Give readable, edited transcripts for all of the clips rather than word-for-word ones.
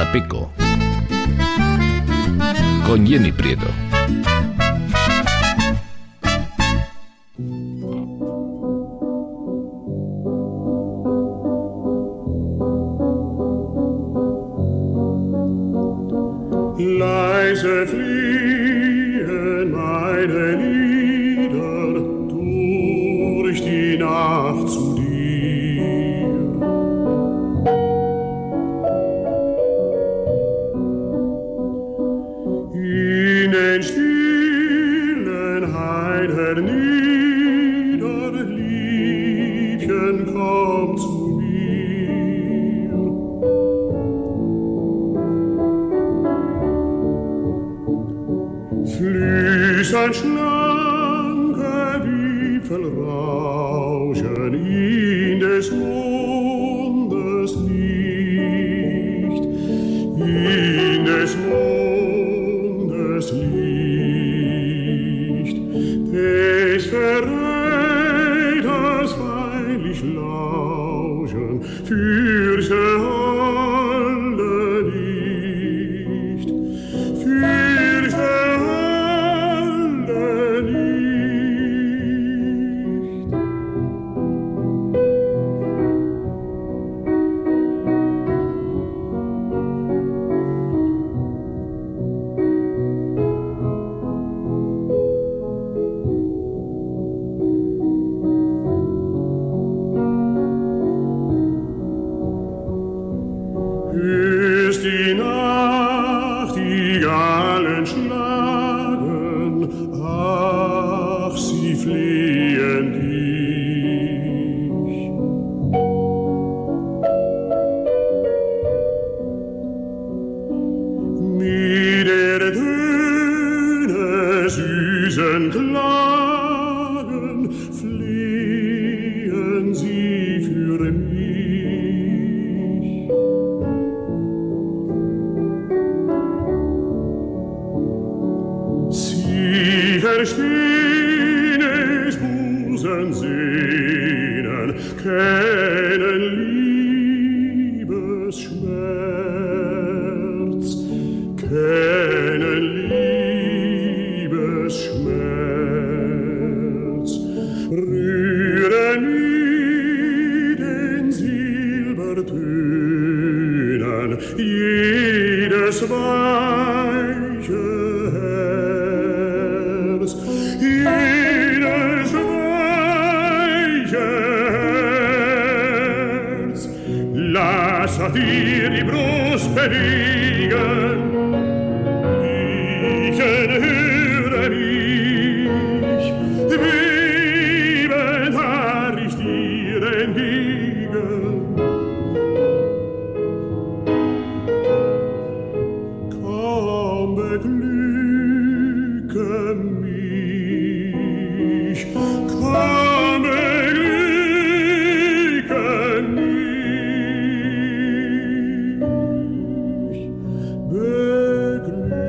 Guatapeco con Jenny Prieto. Leise fliehen meine Lieder durch die Nacht zu dir. In den stillen Heiden nieder, Liebchen, komm zu mir. Flüssern schlanke Wipfel rauschen in des Mondes Licht, in des Mondes Licht, des Verräters freilich lauschen, fürchte alle nicht, fürchte alle nicht. Hörst die Nachtigallen schlagen, ach, sie flehen dich. Mit der Töne süßen Klagen flehen sie für mich. Sie verstehen es Busen sehnen, kennen Liebesschmerz, kennen Liebesschmerz. Rühren mit den Silbertönen jedes weiche Herz, jedes weiche Herz. Lass dir die Brust bewegen, Liebchen, höre mich, bebend har ich dir entgegen. Komm, beglücke mich, komm, beglücke mich, beglücke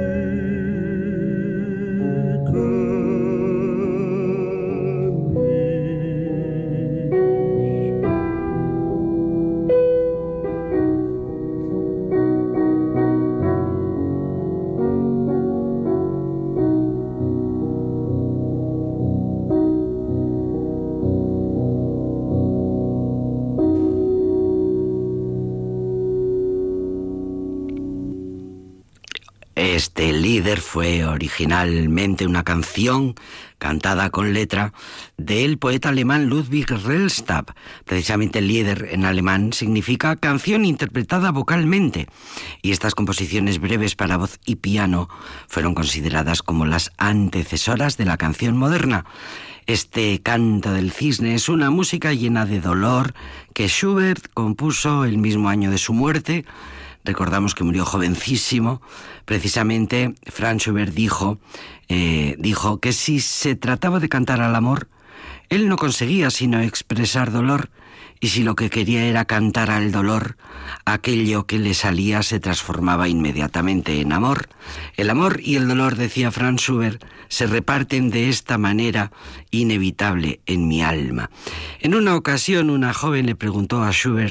Este líder fue originalmente una canción cantada con letra del poeta alemán Ludwig Rellstab. Precisamente líder en alemán significa canción interpretada vocalmente, y estas composiciones breves para voz y piano fueron consideradas como las antecesoras de la canción moderna. Este canto del cisne es una música llena de dolor que Schubert compuso el mismo año de su muerte. Recordamos que murió jovencísimo. Precisamente Franz Schubert dijo que si se trataba de cantar al amor, él no conseguía sino expresar dolor, y si lo que quería era cantar al dolor, aquello que le salía se transformaba inmediatamente en amor. El amor y el dolor, decía Franz Schubert, se reparten de esta manera inevitable en mi alma. En una ocasión, una joven le preguntó a Schubert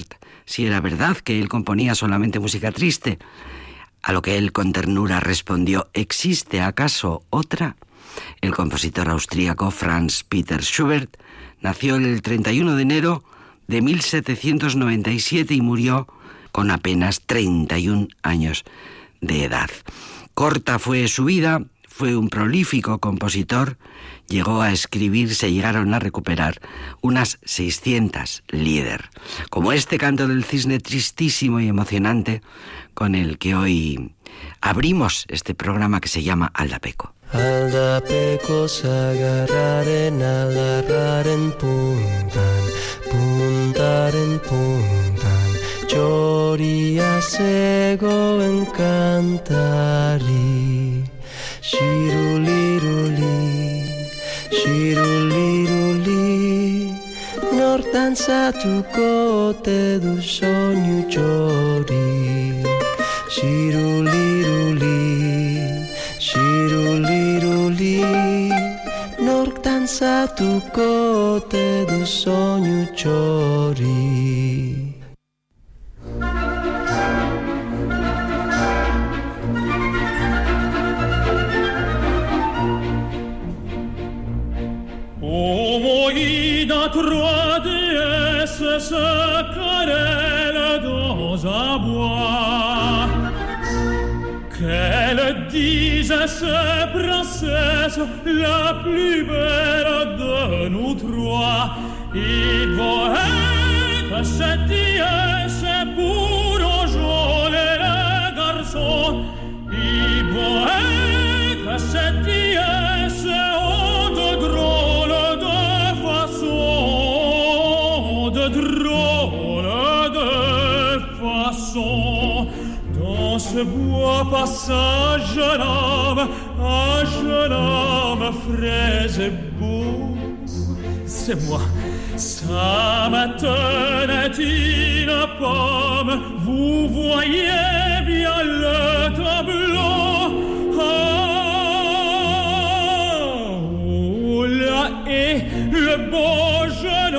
si era verdad que él componía solamente música triste. A lo que él con ternura respondió: ¿existe acaso otra? El compositor austríaco Franz Peter Schubert nació el 31 de enero de 1797 y murió con apenas 31 años de edad. Corta fue su vida, fue un prolífico compositor, llegó a escribir, se llegaron a recuperar unas 600 Lieder, como este canto del cisne tristísimo y emocionante con el que hoy abrimos este programa que se llama Aldapeco. Aldapeco sagarraren puntan, puntaren puntan, txoria zegoen kantari. Xiruliruli, xiruliruli, nor dantzatuko ote du soinu txori. Xiruliruli, xiruliruli, nork dantzatuko ote du soinu txori. Trois déesses se querellent dans un bois. Qu'elles disent ces princesses la plus belle de nous trois. Il faut être cette déesse pour enjôler les garçons. Il faut être cette déesse de drôle de drôle de façon. Dans ce bois passe un jeune homme frais et beau. C'est moi, ça me tenait une pomme. Vous voyez bien le tableau. Oh, là est le beau jeune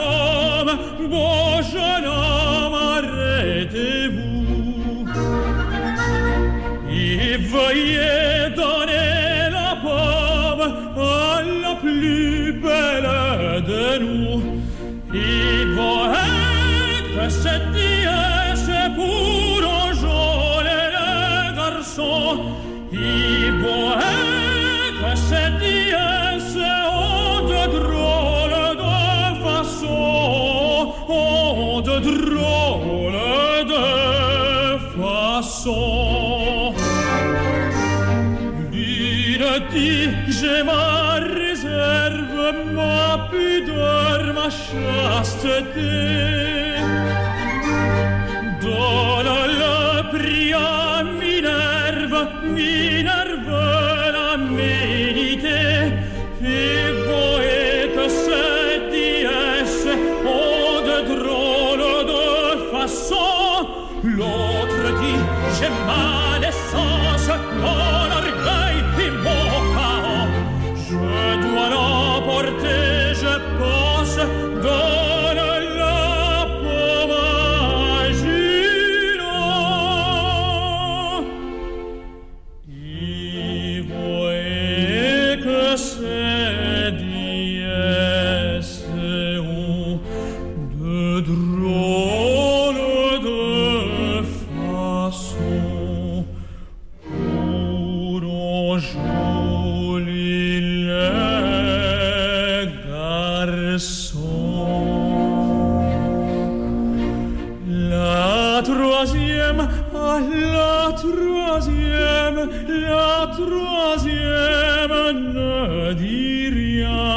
homme, arrêtez-vous. Et veuillez donner la pomme à la plus belle de nous. Il faut être cette déesse pour enjôler les garçons. Il faut être cette déesse de drôle de façon. De drôle de façon. L'une dit: j'ai ma réserve, ma pudeur, ma chasteté. Donne le prix à Minerve, Minerve la médité. Et voyez que cette déesse de drôle de façon. L'autre dit: j'ai ma naissance, mon orgueil et mon chaos. Je dois l'emporter, je pense, donne la pomme à Junon. Il voyait que c'est déesse de drôle de façon pour enjôler les garçons. La troisième ne dit rien.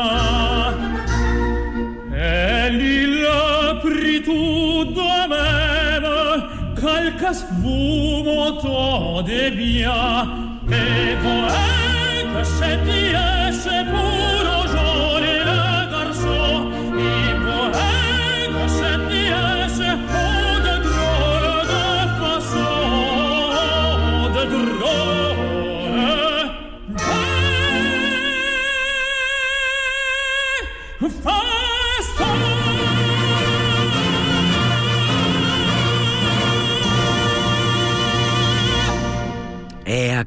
Elle il a pris tout de même. Quelqu'un vous m'entendez bien. Et voyez que cette déesse pour enjôler le garçon. Et voyez que cette déesse de drôle de façon. De drôle de façon.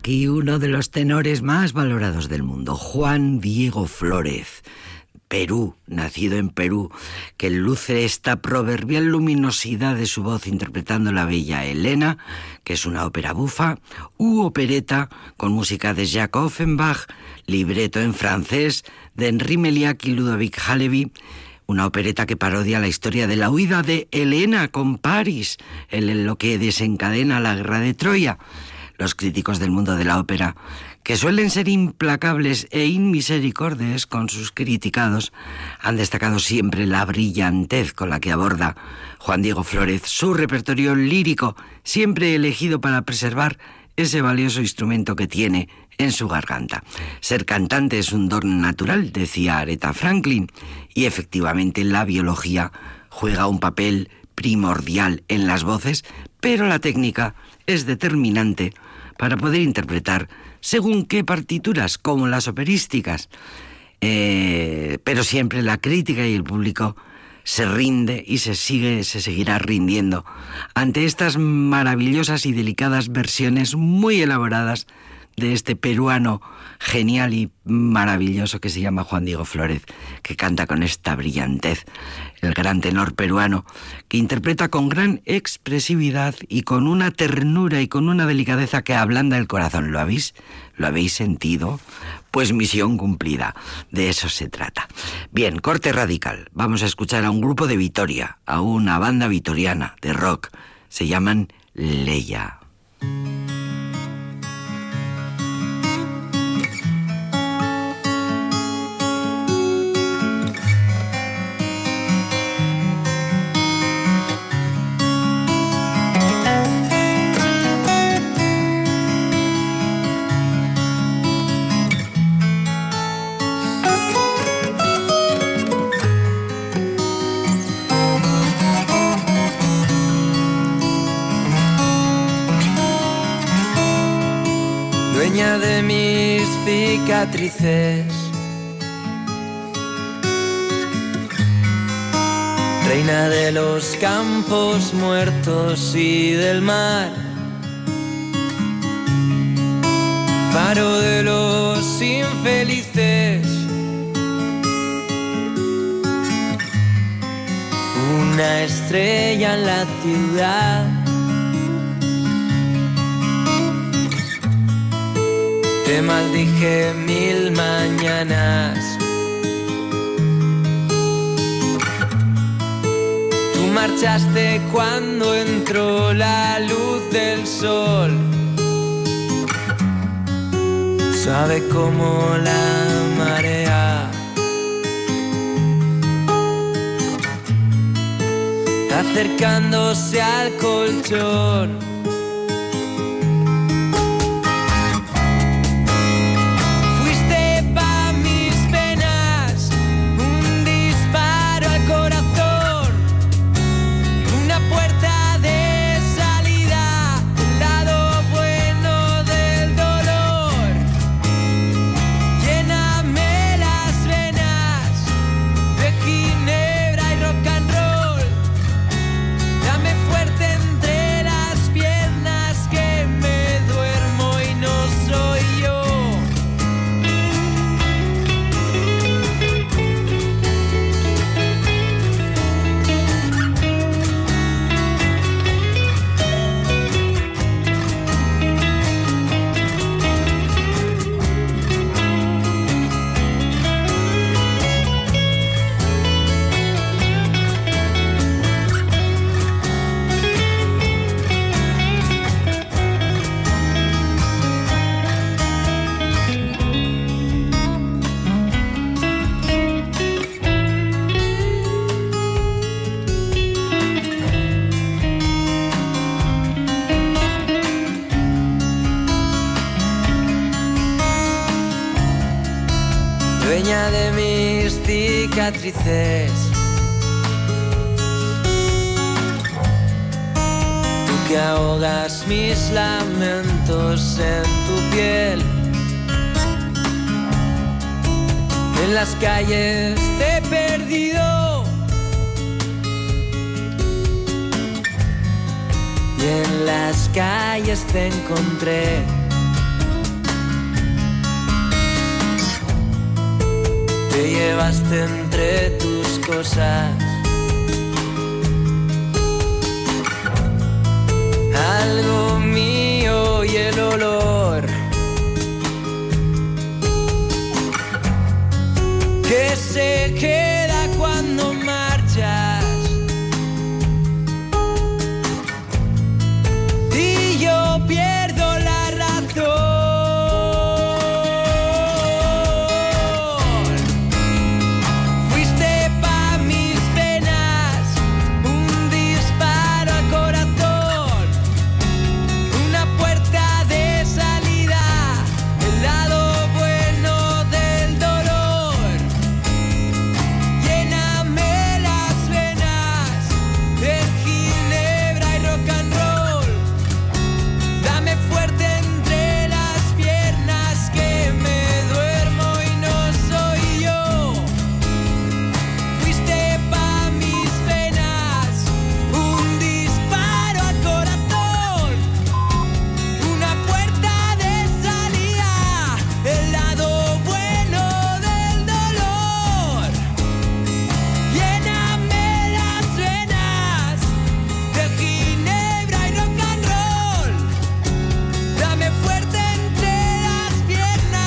aquí uno de los tenores más valorados del mundo, Juan Diego Flórez. Perú, nacido en Perú, que luce esta proverbial luminosidad de su voz interpretando la bella Helena, que es una ópera bufa, u opereta con música de Jacques Offenbach, libreto en francés de Henri Meliac y Ludovic Halevi, una opereta que parodia la historia de la huida de Helena con París, en lo que desencadena la guerra de Troya. Los críticos del mundo de la ópera, que suelen ser implacables e inmisericordes con sus criticados, han destacado siempre la brillantez con la que aborda Juan Diego Flórez su repertorio lírico, siempre elegido para preservar ese valioso instrumento que tiene en su garganta. Ser cantante es un don natural, decía Aretha Franklin, y efectivamente la biología juega un papel primordial en las voces, pero la técnica es determinante para poder interpretar según qué partituras, como las operísticas. Pero siempre la crítica y el público se rinde y se seguirá rindiendo ante estas maravillosas y delicadas versiones muy elaboradas de este peruano genial y maravilloso que se llama Juan Diego Flórez, que canta con esta brillantez, el gran tenor peruano, que interpreta con gran expresividad y con una ternura y con una delicadeza que ablanda el corazón. ¿Lo habéis sentido? Pues misión cumplida, de eso se trata. Bien, corte radical, vamos a escuchar a un grupo de Vitoria, a una banda vitoriana de rock, se llaman Leia. Dueña de mis cicatrices, reina de los campos muertos y del mar, faro de los infelices, una estrella en la ciudad. Te maldije 1000 mañanas. Tú marchaste cuando entró la luz del sol. Suave como la marea, acercándose al colchón. Dueña de mis cicatrices, tú que ahogas mis lamentos en tu piel. En las calles te he perdido y en las calles te encontré. te llevaste entre tus cosas. Algo mío y el olor que se queda cuando marchas. Y yo pierdo la razón. Fuiste pa' mis penas un disparo al corazón, una puerta de salida, el lado bueno del dolor. Lléname las venas de ginebra y rock and roll. Dame fuerte entre las piernas que me duermo y no soy yo. Fuiste pa' mis penas un disparo al corazón, una puerta de salida, el lado bueno del dolor. Lléname las venas de ginebra y rock and roll. Dame fuerte entre las piernas.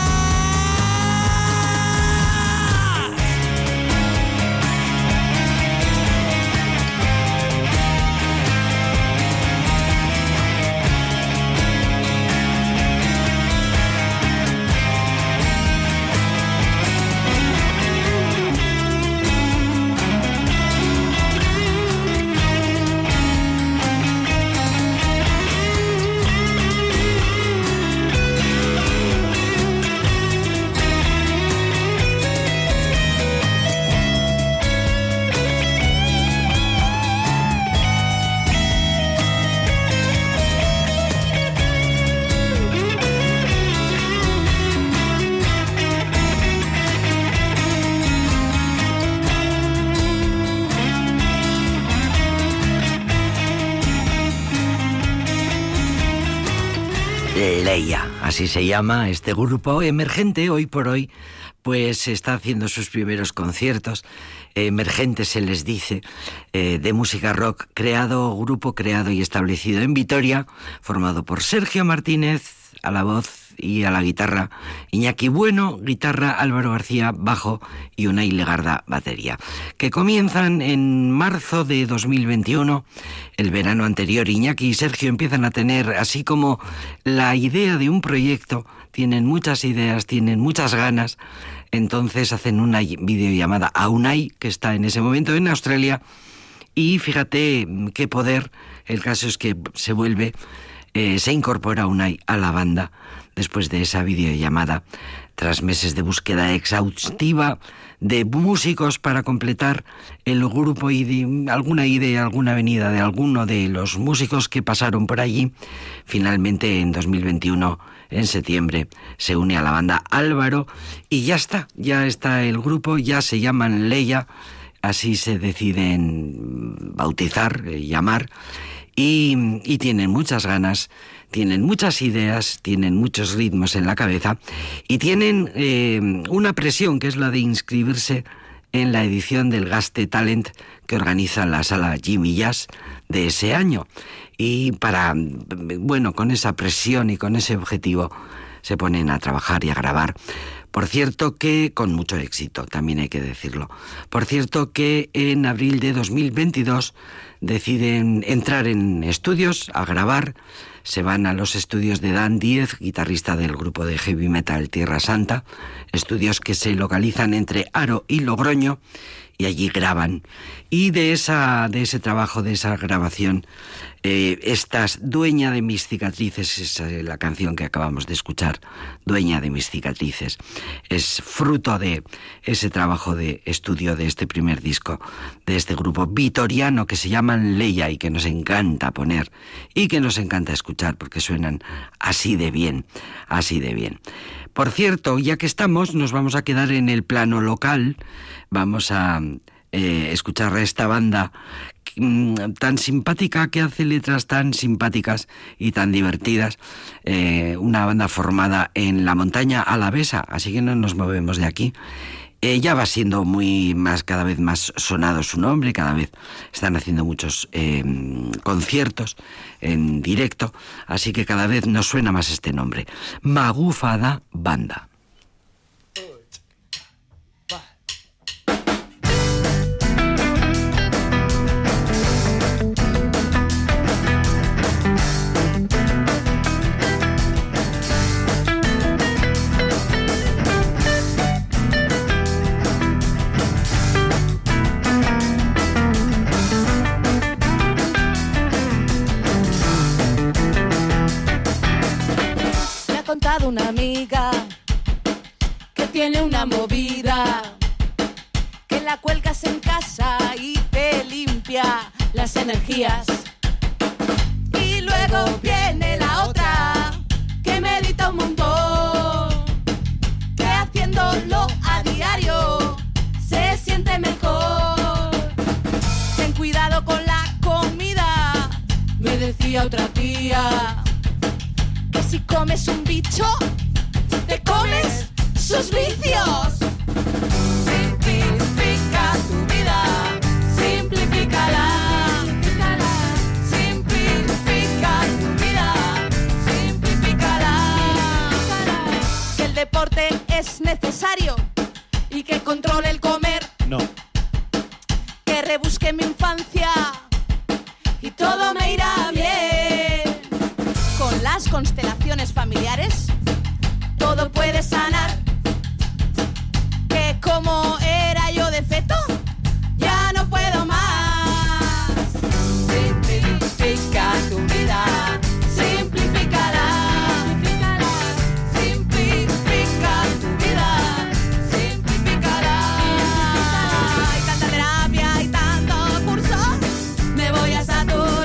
Leia, así se llama este grupo emergente hoy por hoy, pues está haciendo sus primeros conciertos. Emergente se les dice, de música rock, grupo creado y establecido en Vitoria, formado por Sergio Martínez a la voz y a la guitarra, Iñaki Bueno, guitarra, Álvaro García, bajo y Unai Legarda, batería, que comienzan en marzo de 2021. El verano anterior, Iñaki y Sergio empiezan a tener así como la idea de un proyecto, tienen muchas ideas, tienen muchas ganas, entonces hacen una videollamada a Unai, que está en ese momento en Australia, y fíjate qué poder, el caso es que se incorpora Unai a la banda después de esa videollamada, tras meses de búsqueda exhaustiva de músicos para completar el grupo y de alguna idea, alguna venida de alguno de los músicos que pasaron por allí. Finalmente, en 2021, en septiembre, se une a la banda Álvaro y ya está el grupo, ya se llaman Leia, así se deciden bautizar, llamar, y tienen muchas ganas, tienen muchas ideas, tienen muchos ritmos en la cabeza y tienen una presión que es la de inscribirse en la edición del Gaste Talent que organiza la Sala Jimmy Jazz de ese año. Y con esa presión y con ese objetivo se ponen a trabajar y a grabar. Por cierto que, con mucho éxito, también hay que decirlo. Por cierto que en abril de 2022 deciden entrar en estudios a grabar. Se van a los estudios de Dan Díez, guitarrista del grupo de heavy metal Tierra Santa, estudios que se localizan entre Haro y Logroño, y allí graban. Y de ese trabajo, de esa grabación, estás Dueña de mis cicatrices, es la canción que acabamos de escuchar, Dueña de mis cicatrices. Es fruto de ese trabajo de estudio de este primer disco, de este grupo vitoriano que se llaman Leia y que nos encanta poner y que nos encanta escuchar porque suenan así de bien, así de bien. Por cierto, ya que estamos, nos vamos a quedar en el plano local, vamos a escuchar a esta banda tan simpática, que hace letras tan simpáticas y tan divertidas, una banda formada en la montaña alavesa, así que no nos movemos de aquí, Ya va siendo cada vez más sonado su nombre, cada vez están haciendo muchos conciertos en directo, así que cada vez nos suena más este nombre. Magufada Banda. Una amiga que tiene una movida, que la cuelgas en casa y te limpia las energías. Y luego viene la otra que medita un montón, que haciéndolo a diario se siente mejor. Ten cuidado con la comida, me decía otra tía. Si comes un bicho, te comes sus vicios. Simplifica tu vida, simplifícala. Simplifica tu vida, simplifícala. Que el deporte es necesario y que controle el comer. No. Que rebusque mi infancia y todo me irá bien. Con las constelaciones familiares todo puede sanar. Que como era yo de feto, ya no puedo más. Simplifica tu vida, simplifícala. Simplifica tu vida, simplifícala. Hay tanta terapia, hay tanto curso, me voy a saturar.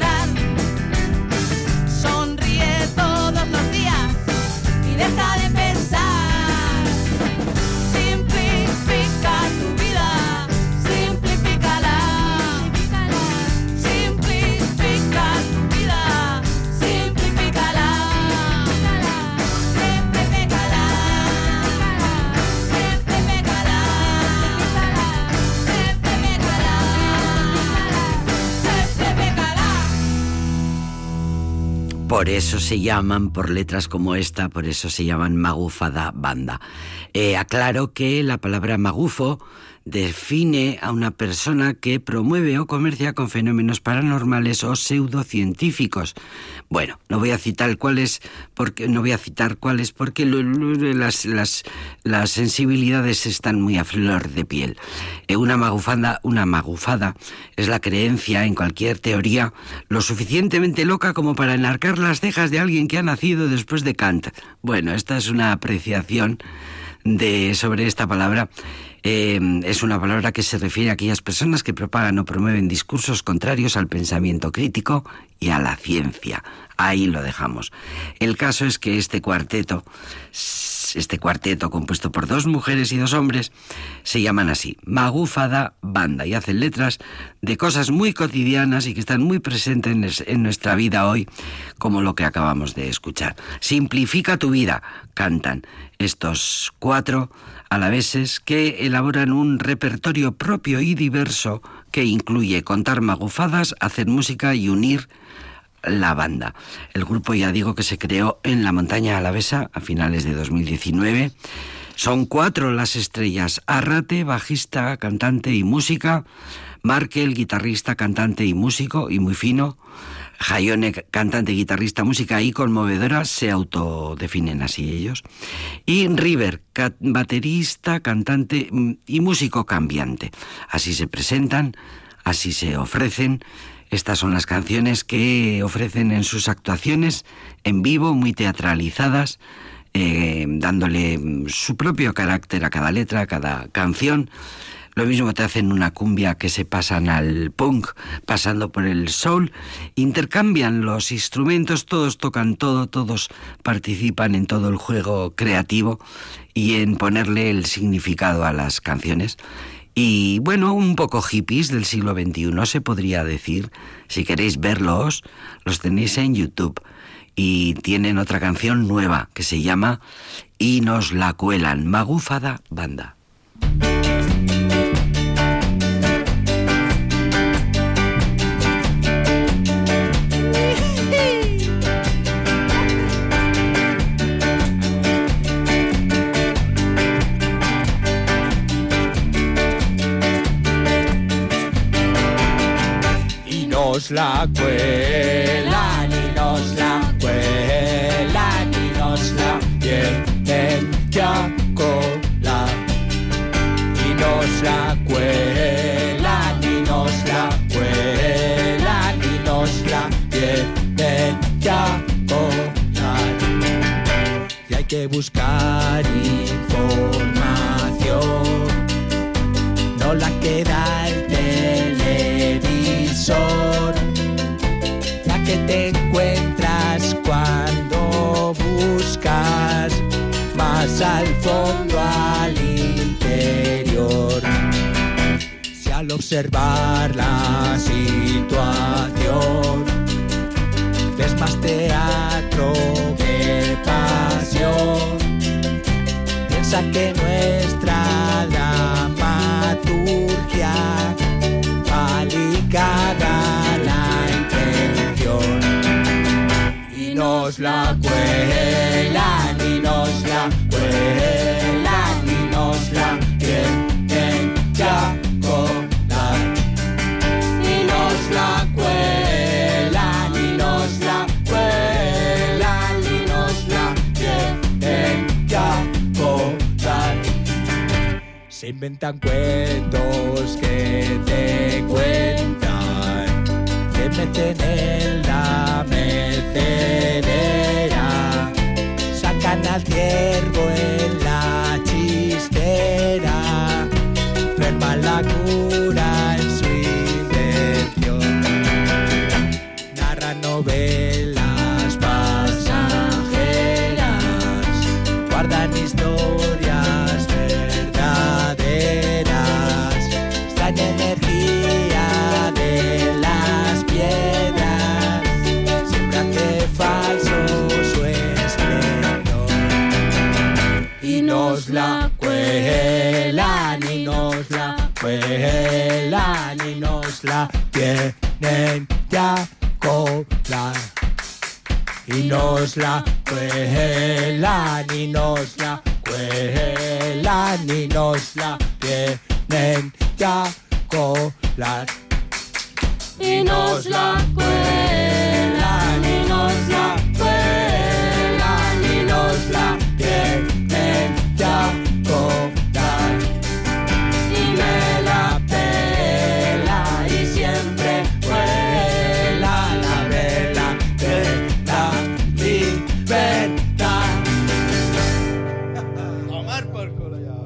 Todos los días y deja de pensar. Simplifica tu vida, simplifícala. Simplifica tu vida, simplifícala. Simplifícala. Simplifícala. Simplifícala. Por eso se llaman, por letras como esta, por eso se llaman Magufada Banda. Aclaro que la palabra magufo define a una persona que promueve o comercia con fenómenos paranormales o pseudocientíficos. Bueno, no voy a citar cuáles porque las sensibilidades están muy a flor de piel. Una magufada es la creencia en cualquier teoría lo suficientemente loca como para enarcar las cejas de alguien que ha nacido después de Kant. Bueno, esta es una apreciación sobre esta palabra. Es una palabra que se refiere a aquellas personas que propagan o promueven discursos contrarios al pensamiento crítico y a la ciencia. Ahí lo dejamos. El caso es que este cuarteto compuesto por 2 mujeres y 2 hombres se llaman así, Magufada Banda, y hacen letras de cosas muy cotidianas y que están muy presentes en nuestra vida hoy, como lo que acabamos de escuchar. Simplifica tu vida, cantan estos 4 alaveses que elaboran un repertorio propio y diverso que incluye contar magufadas, hacer música y unir la banda. El grupo, ya digo, que se creó en la montaña alavesa a finales de 2019. Son 4 las estrellas: Arrate, bajista, cantante y música; Markel, guitarrista, cantante y músico, y muy fino; Jaione, cantante, guitarrista, música y conmovedora, se autodefinen así ellos; y River, baterista, cantante y músico cambiante. Así se presentan, así se ofrecen. Estas son las canciones que ofrecen en sus actuaciones en vivo, muy teatralizadas, dándole su propio carácter a cada letra, a cada canción. Lo mismo te hacen una cumbia que se pasan al punk, pasando por el soul. Intercambian los instrumentos, todos tocan todo, todos participan en todo el juego creativo y en ponerle el significado a las canciones. Y bueno, un poco hippies del siglo XXI se podría decir. Si queréis verlos, los tenéis en YouTube. Y tienen otra canción nueva que se llama Y nos la cuelan, Magufada Banda. nos la cuelan y nos la cuelan y nos la tienen que colar. Y nos la cuelan y nos la cuelan y nos la tienen que colar. Y hay que buscar información, no la que da el televisor, la que te encuentras cuando buscas más al fondo, al interior. Si al observar la situación ves más teatro que pasión, piensa que nuestra dramaturgia va ligada a la intención. Y nos la cuelan y nos la cuelan y nos la tienen que colar. Y nos la cuelan y nos la cuelan y nos la tienen que colar. Se inventan cuentos que te cuentan, te meten en la mecedera, sacan al ciervo en la chistera, enferman la cura en su invención. Narran novelas pasajeras, guardan historias verdaderas, extraña energía de las piedras, siempre hace falso su esplendor. Y nos la cuelan y nos la cuelan y nos la tienen ya colar. Y nos la cuelan y nos la cuelan y nos la tienen ya colar. Y nos la cuelan y nos la cuelan y nos la tienen ya colar. Y me la pela y siempre vuela la vela de la libertad. Tomar por culo ya.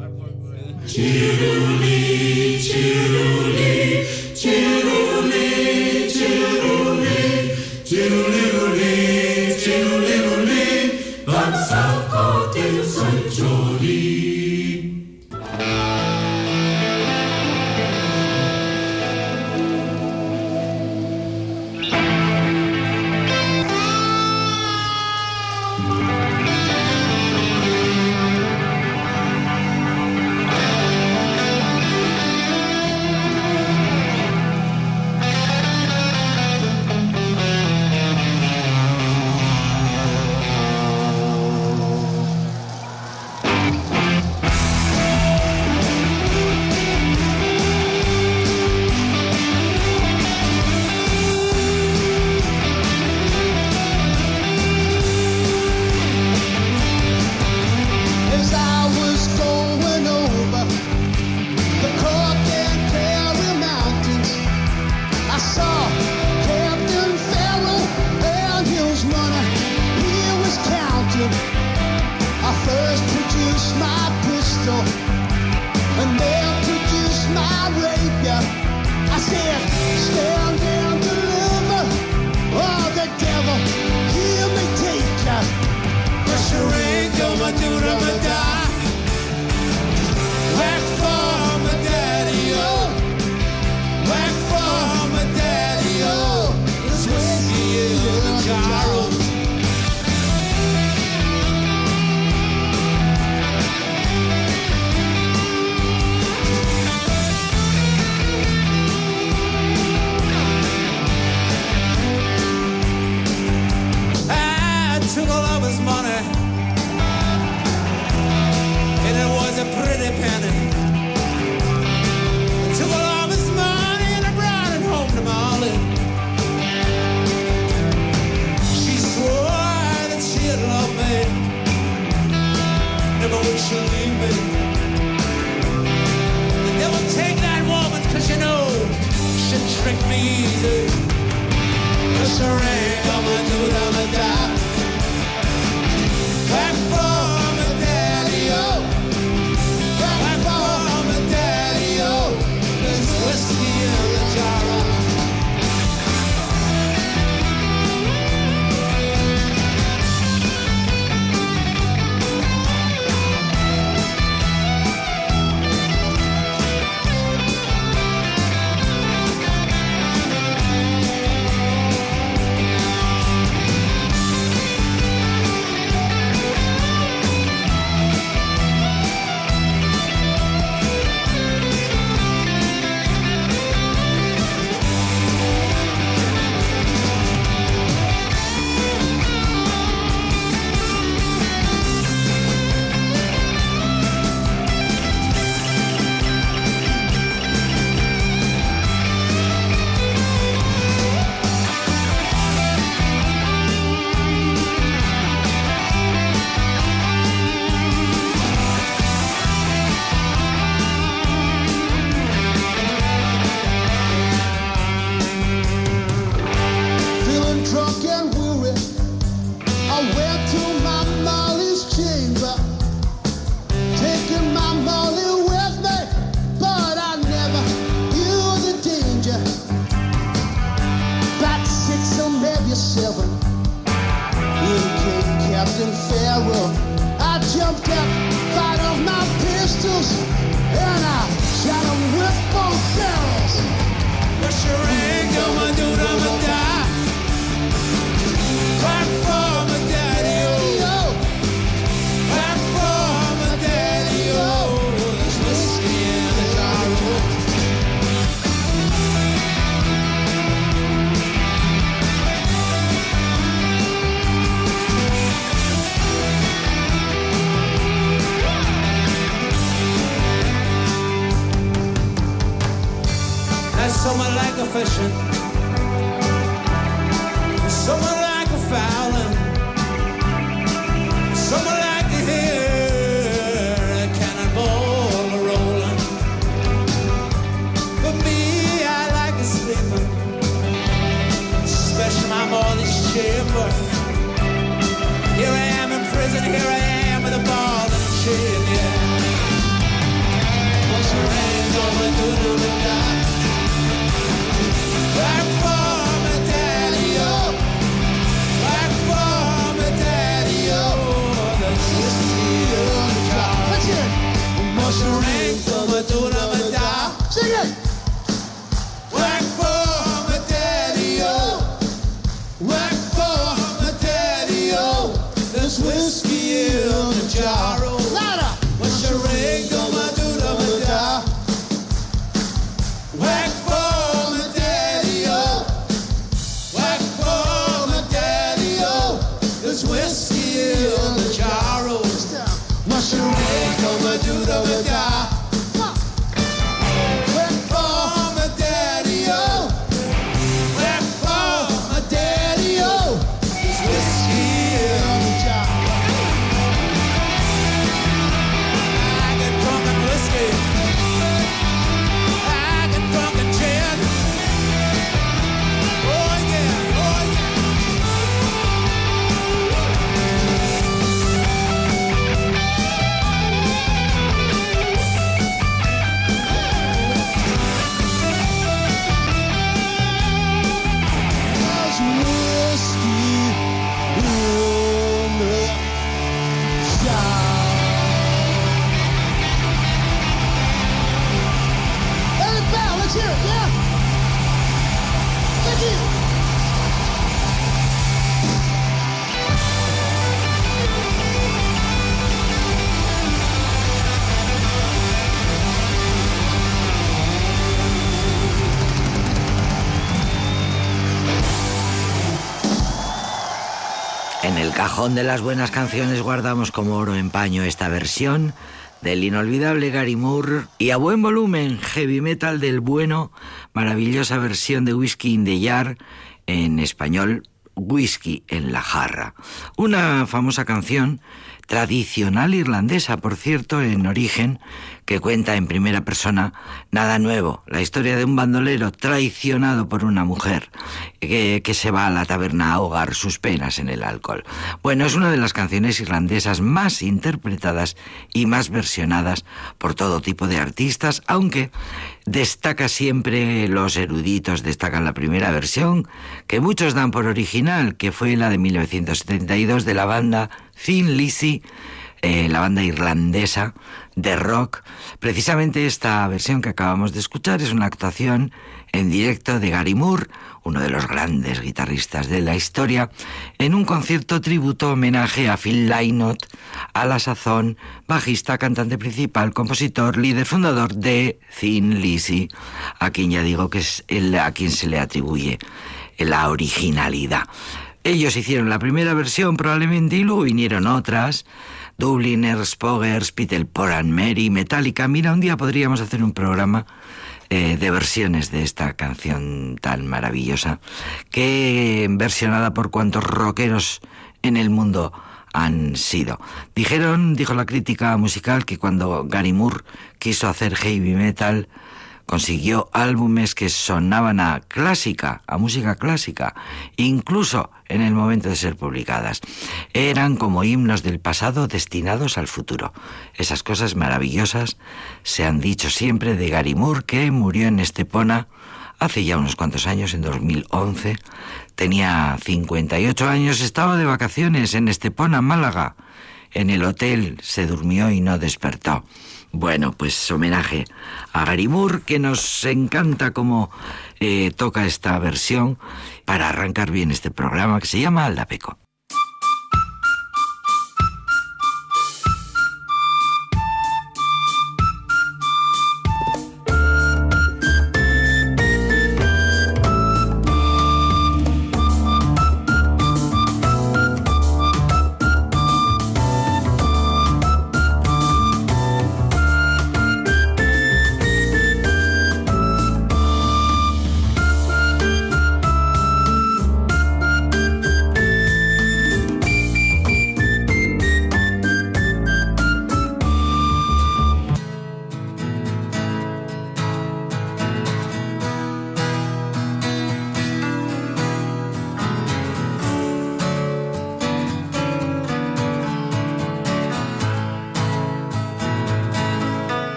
Chiruli, chiruli, chiruli, chiruli, chiruli, chiruli, vamos al cóctel San Jordi. As I was going over the Cork and Kerry mountains, I saw Captain Farrell and his money he was counting. I first produced my pistol and then produced my rapier. I said, stand and deliver, or the devil, hear me take ya. But you ain't gonna do the die. Whack for my daddy-o, whack for my daddy-o, it's whiskey in the jar. I took all of his money, and it was a pretty penny. I took all of his money and I brought it home to Molly. break me easy. Push the ring on my do-da-da-da. Back from a daddy-o. Back from a daddy-o. There's whiskey in the jar. Feeling drunk and weary, I went to my Molly's chamber, taking my Molly with me, but I never knew the danger. About 6 or maybe 7, in came Captain Farrell. I jumped up, fired off my pistols, and I shot him with both barrels. Push the ring on my do-da-da-da. Back from a daddy-o. Back from a daddy-o. There's whiskey in the jar. There's someone like a fishing, someone like a fowling, someone like to hear a cannonball rolling. For me, I like a sleeping, especially my morning's chamber. Here I am in prison, here I am with a ball and a chain, yeah. What's your name, going to do the die? Back from a daddy-o. Back from a daddy-o. There's whiskey in the jar. Let's hear it. Mushroom from a do-da-da-da. Sing it. Back from a daddy-o. Back from a daddy-o. There's whiskey in the jar. Louder. Mushroom from a do-da-da-da. Back from a daddy-o. Back from a daddy-o. There's whiskey in the jar. Mushroom from a do-da-da-da. Back from a daddy-o. Back from a daddy-o. There's whiskey in the jar. I get drunk on whiskey. I get drunk on gin. Oh yeah, oh yeah. There's whiskey in the jar. Hey, Bell, let's hear it, yeah? Thank you. En el cajón de las buenas canciones guardamos como oro en paño esta versión del inolvidable Gary Moore y a buen volumen, heavy metal del bueno, maravillosa versión de Whiskey in the Jar, en español Whisky en la jarra. Una famosa canción tradicional irlandesa, por cierto, en origen, que cuenta en primera persona nada nuevo, la historia de un bandolero traicionado por una mujer que se va a la taberna a ahogar sus penas en el alcohol. Bueno, es una de las canciones irlandesas más interpretadas y más versionadas por todo tipo de artistas, aunque destaca siempre, los eruditos destacan la primera versión, que muchos dan por original, que fue la de 1972 de la banda Thin Lizzy, la banda irlandesa de rock. Precisamente esta versión que acabamos de escuchar es una actuación en directo de Gary Moore, uno de los grandes guitarristas de la historia, en un concierto tributo homenaje a Phil Lynott, a la sazón bajista, cantante principal, compositor, líder fundador de Thin Lizzy, a quien ya digo que es a quien se le atribuye la originalidad. Ellos hicieron la primera versión probablemente y luego vinieron otras, Dubliners, Poguers, Peter, Paul and Mary, Metallica. Mira, un día podríamos hacer un programa de versiones de esta canción tan maravillosa, que versionada por cuantos rockeros en el mundo han sido. Dijo la crítica musical que cuando Gary Moore quiso hacer heavy metal, consiguió álbumes que sonaban a clásica, a música clásica, incluso en el momento de ser publicadas. Eran como himnos del pasado destinados al futuro. Esas cosas maravillosas se han dicho siempre de Gary Moore, que murió en Estepona hace ya unos cuantos años, en 2011. Tenía 58 años, estaba de vacaciones en Estepona, Málaga. En el hotel se durmió y no despertó. Bueno, pues homenaje a Gary Moore, que nos encanta cómo toca esta versión para arrancar bien este programa que se llama Aldapeco.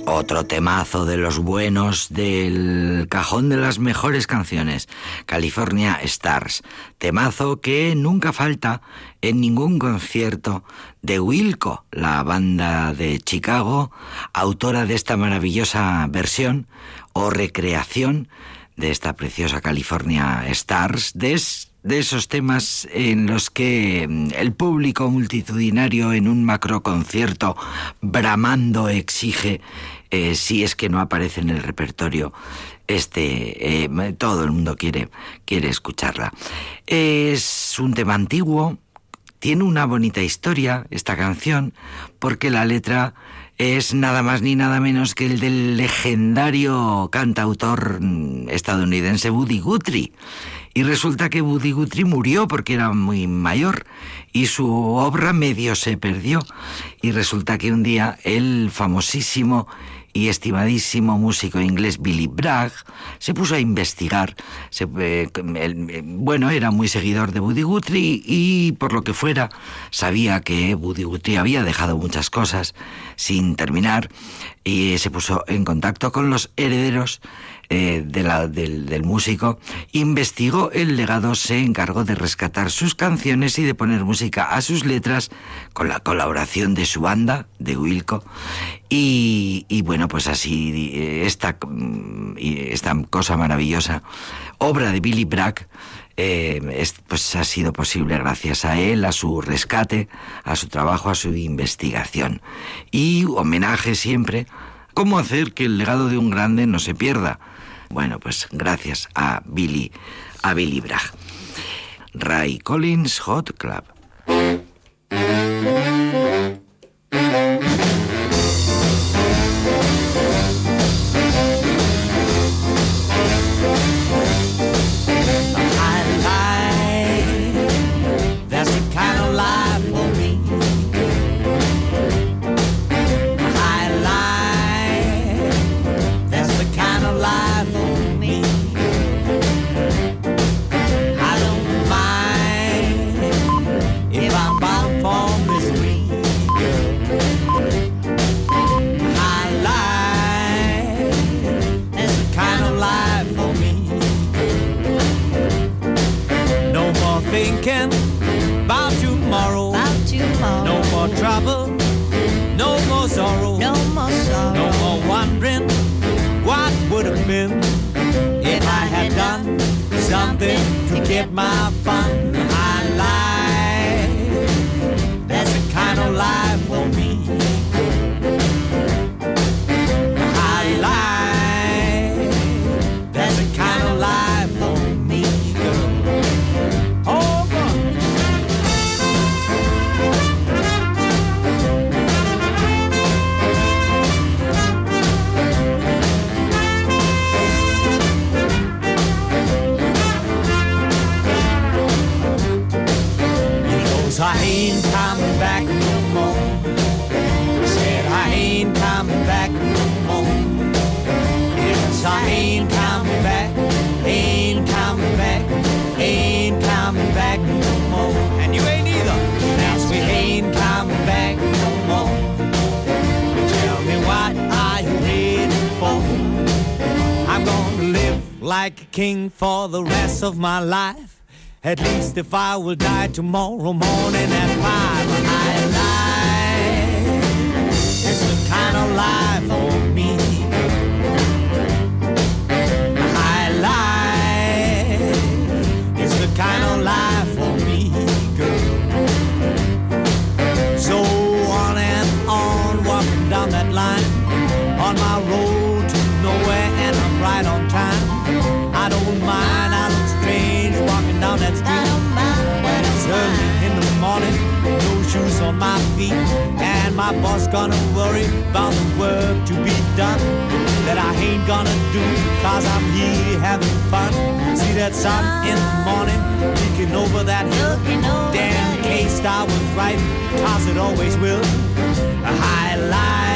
Otro temazo de los buenos, del cajón de las mejores canciones, California Stars. Temazo que nunca falta en ningún concierto de Wilco, la banda de Chicago, autora de esta maravillosa versión o recreación de esta preciosa California Stars, de esos temas en los que el público multitudinario en un macroconcierto bramando exige, si es que no aparece en el repertorio, todo el mundo quiere escucharla. Es un tema antiguo, tiene una bonita historia esta canción, porque la letra es nada más ni nada menos que el del legendario cantautor estadounidense Woody Guthrie. Y resulta que Woody Guthrie murió porque era muy mayor y su obra medio se perdió. Y resulta que un día el famosísimo y estimadísimo músico inglés Billy Bragg se puso a investigar. Era muy seguidor de Woody Guthrie y por lo que fuera sabía que Woody Guthrie había dejado muchas cosas sin terminar y se puso en contacto con los herederos del músico, investigó el legado, se encargó de rescatar sus canciones y de poner música a sus letras con la colaboración de su banda, de Wilco, y bueno, pues así esta cosa maravillosa, obra de Billy Bragg, pues ha sido posible gracias a él, a su rescate, a su trabajo, a su investigación. Y homenaje siempre, cómo hacer que el legado de un grande no se pierda. Bueno, pues gracias a Billy Bragg. Ray Collins, Hot Club. Trouble, no more sorrow, no more wondering what would have been if I had done something to get my fun. High life, that's the kind of life for me. High life, that's the kind of life for me, girl. Oh, I ain't coming back no more. Said I ain't coming back no more. Yes, I ain't coming back, ain't coming back, ain't coming back no more. And you ain't either. That's we ain't coming back no more. Tell me what are you waiting for? I'm gonna live like a king for the rest of my life. At least if I will die tomorrow morning at 5. High life, it's the kind of life for me. High life, it's the kind of life for me, girl. So on and on, walking down that line, on my road to nowhere, and I'm right on time. I don't mind, I look strange walking down that street when it's early in the morning, no shoes on my feet, and my boss gonna worry about the work to be done that I ain't gonna do, cause I'm here having fun. See that sun in the morning peeking over that hill, damn case I was right, cause it always will. A high life